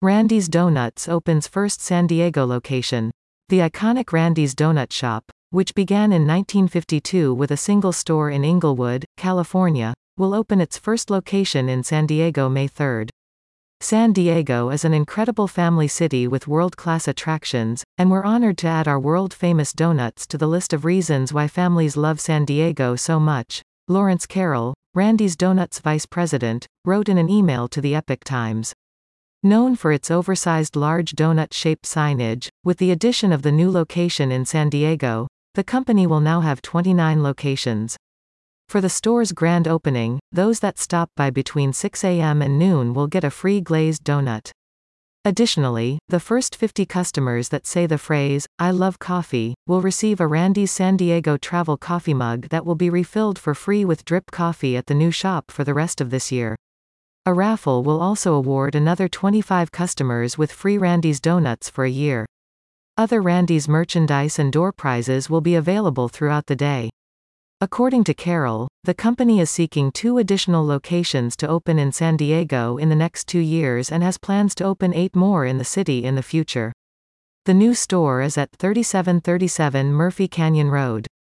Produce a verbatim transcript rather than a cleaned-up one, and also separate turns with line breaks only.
Randy's Donuts opens first San Diego location. The iconic Randy's Donut Shop, which began in nineteen fifty-two with a single store in Inglewood, California, will open its first location in San Diego May third. San Diego is an incredible family city with world-class attractions, and we're honored to add our world-famous donuts to the list of reasons why families love San Diego so much, Lawrence Carroll, Randy's Donuts vice president, wrote in an email to the Epoch Times. Known for its oversized large donut-shaped signage, with the addition of the new location in San Diego, the company will now have twenty-nine locations. For the store's grand opening, those that stop by between six a m and noon will get a free glazed donut. Additionally, the first fifty customers that say the phrase, "I love coffee," will receive a Randy's San Diego travel coffee mug that will be refilled for free with drip coffee at the new shop for the rest of this year. A raffle will also award another twenty-five customers with free Randy's donuts for a year. Other Randy's merchandise and door prizes will be available throughout the day. According to Carroll, the company is seeking two additional locations to open in San Diego in the next two years and has plans to open eight more in the city in the future. The new store is at thirty-seven thirty-seven Murphy Canyon Road.